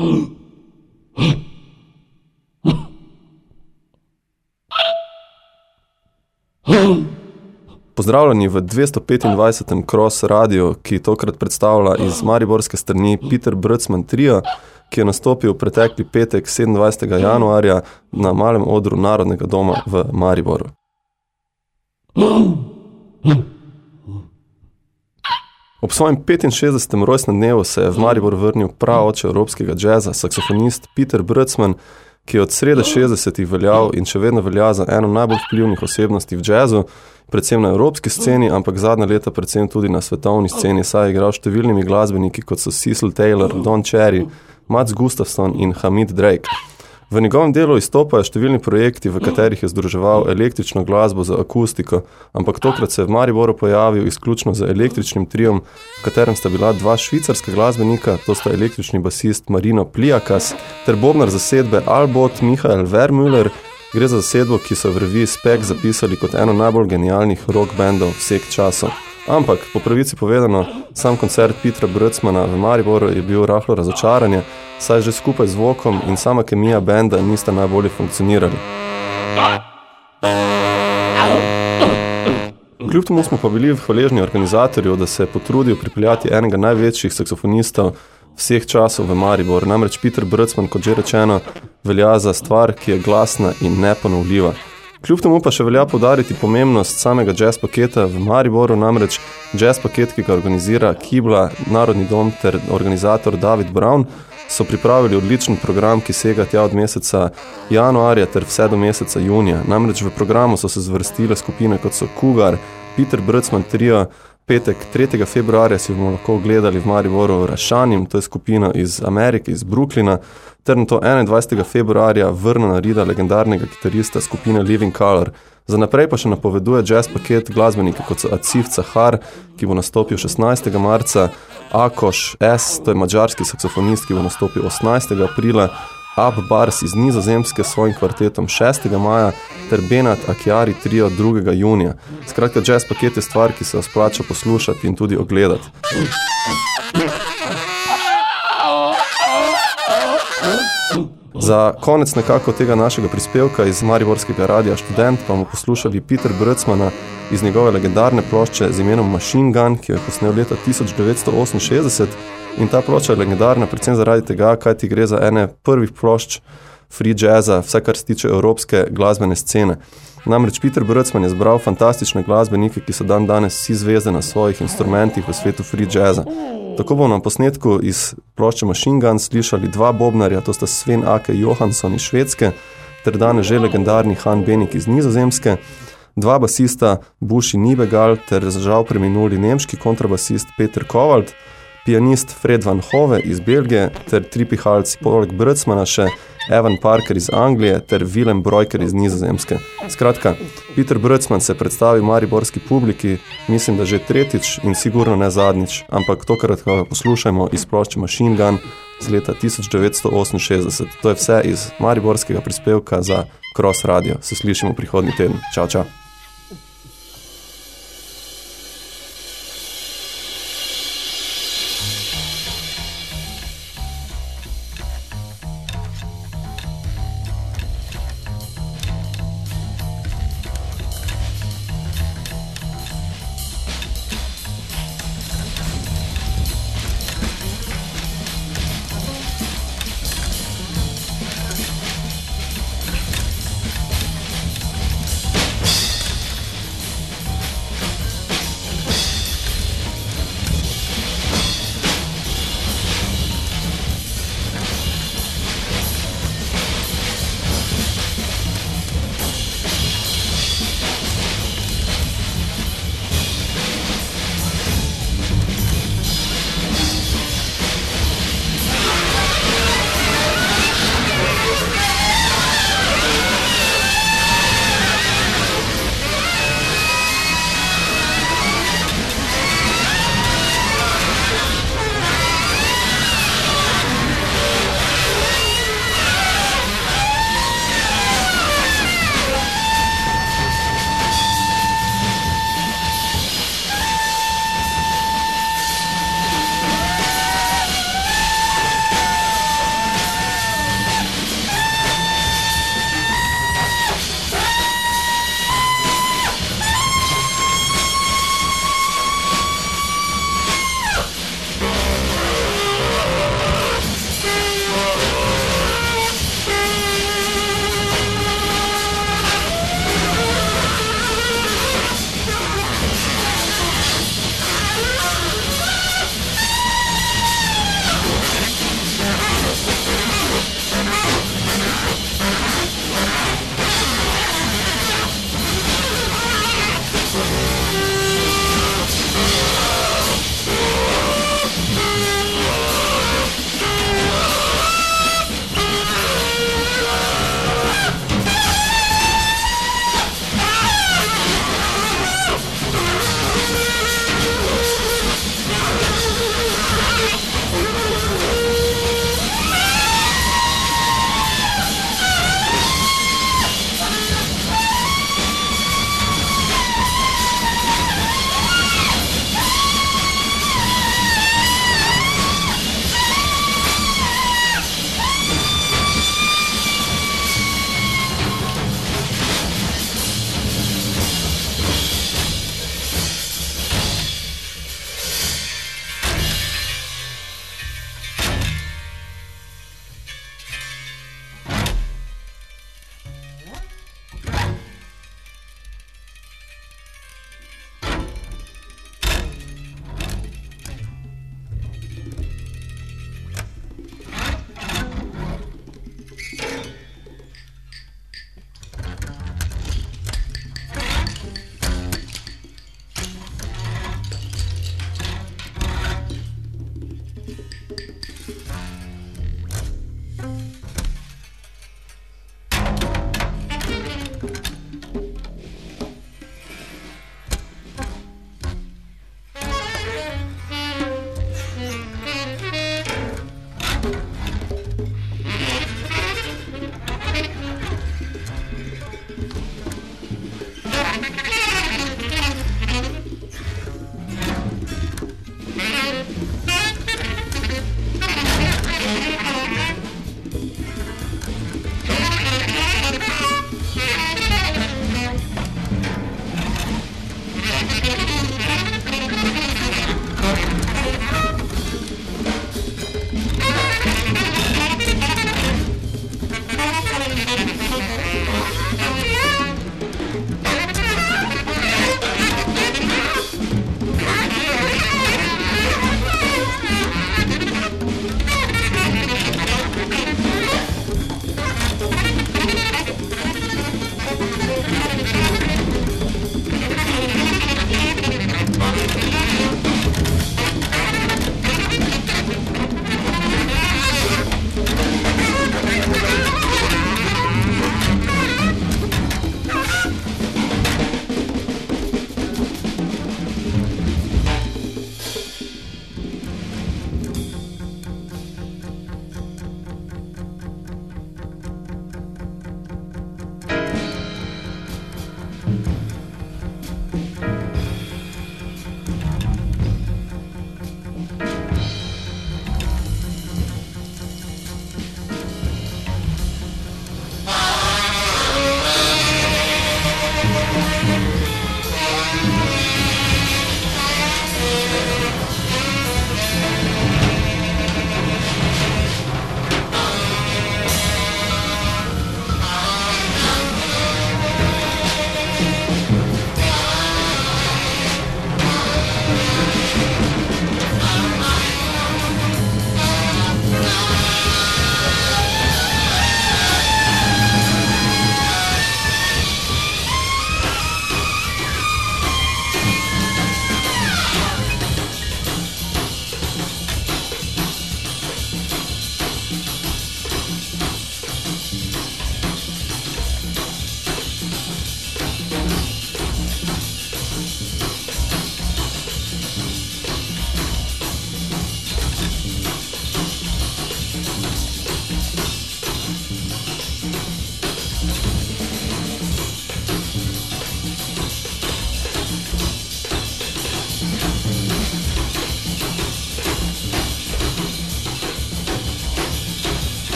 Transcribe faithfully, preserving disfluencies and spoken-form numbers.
Pozdravljeni v dvesto petindvajsetem Cross Radio, ki tokrat predstavlja iz mariborske strani Peter Brcman Trio, ki je nastopil pretekli petek sedemindvajsetega januarja na malem odru Narodnega doma v Mariboru. Ob svojem petinšestdesetem rojstnem dnevu se je v Maribor vrnil praoče evropskega džeza, saksofonist Peter Brcman, ki je od srede šestdesetih veljal in še vedno velja za eno najbolj vplivnih osebnosti v džezu, predvsem na evropski sceni, ampak zadnja leta predvsem tudi na svetovni sceni, saj je igral številnimi glasbeniki, kot so Cecil Taylor, Don Cherry, Mats Gustafsson in Hamid Drake. V njegovem delu izstopajo številni projekti, v katerih je združeval električno glasbo z akustiko, ampak tokrat se je v Mariboru pojavil izključno z električnim triom, v katerem sta bila dva švicarska glasbenika, to sta električni basist Marino Pliakas ter bobnar zasedbe Albot Michael Vermüller. Gre za zasedbo, ki so v reviji Spek zapisali kot eno najbolj genialnih rock bandov vseh časov. Ampak, po pravici povedano, sam koncert Petera Brcmana v Mariboru je bil rahlo razočaranje, saj že skupaj z zvokom in sama kemija benda nista najbolje funkcionirali. Kljub tomu smo pa bili hvaležni organizatorju, da se je potrudil pripeljati enega največjih saksofonistov vseh časov v Maribor. Namreč Peter Brcman, kot že rečeno, velja za stvar, ki je glasna in neponovljiva. Kljub temu pa še velja poudariti pomembnost samega jazz paketa v Mariboru, namreč jazz paket, ki ga organizira Kibla, Narodni dom ter organizator David Brown, so pripravili odličen program, ki sega tja od meseca januarja ter vse do meseca junija. Namreč v programu so se zvrstile skupine, kot so Cougar, Peter Brcman Trio. Petek tretjega februarja si bomo lahko gledali v Mariboru Rashanim, to je skupina iz Amerike, iz Brooklyna, ter na to enaindvajsetega februarja Vernona Reeda, legendarnega kitarista skupine Living Colour. Za naprej pa še napoveduje jazz paket glasbenika, kot so Acif Cahar, ki bo nastopil šestnajstega marca, Akos S, to je madžarski saksofonist, ki bo nastopil osemnajstega aprila, Ab Bars iz Nizozemske s svojim kvartetom šestega maja ter Benat Akiari Trio drugega junija. Skratka, jazz paket je stvar, ki se jo splača poslušati in tudi ogledati. Za konec nekako tega našega prispevka iz mariborskega radia Študent pa bomo poslušali Peter Brcmana iz njegove legendarne plošče z imenom Machine Gun, ki jo je posnel leta tisoč devetsto oseminšestdeset. In ta ploča je legendarna predvsem zaradi tega, kaj ti gre za ene prvih plošč free jazza, vse kar se tiče evropske glasbene scene. Namreč Peter Brcman je zbral fantastične glasbenike, ki so dan danes vsi zvezde na svojih instrumentih v svetu free jazza. Tako bomo na posnetku iz plošče Machine Gun slišali dva bobnarja, to sta Sven Ake Johansson iz Švedske ter danes že legendarni Han Benik iz Nizozemske, dva basista Buši Nibegal ter žal preminuli nemški kontrabasist Peter Kovald, pianist Fred Van Hove iz Belgije ter tri pihalci poleg Brcmana še Evan Parker iz Anglije ter Willem Breuker iz Nizozemske. Skratka, Peter Brcman se predstavi mariborski publiki, mislim, da že tretjič in sigurno ne zadnjič, ampak tokrat ga poslušajmo iz plošče Machine Gun z leta tisoč devetsto oseminšestdeset. To je vse iz mariborskega prispevka za Cross Radio. Se slišimo prihodnji teden. Čau, čau.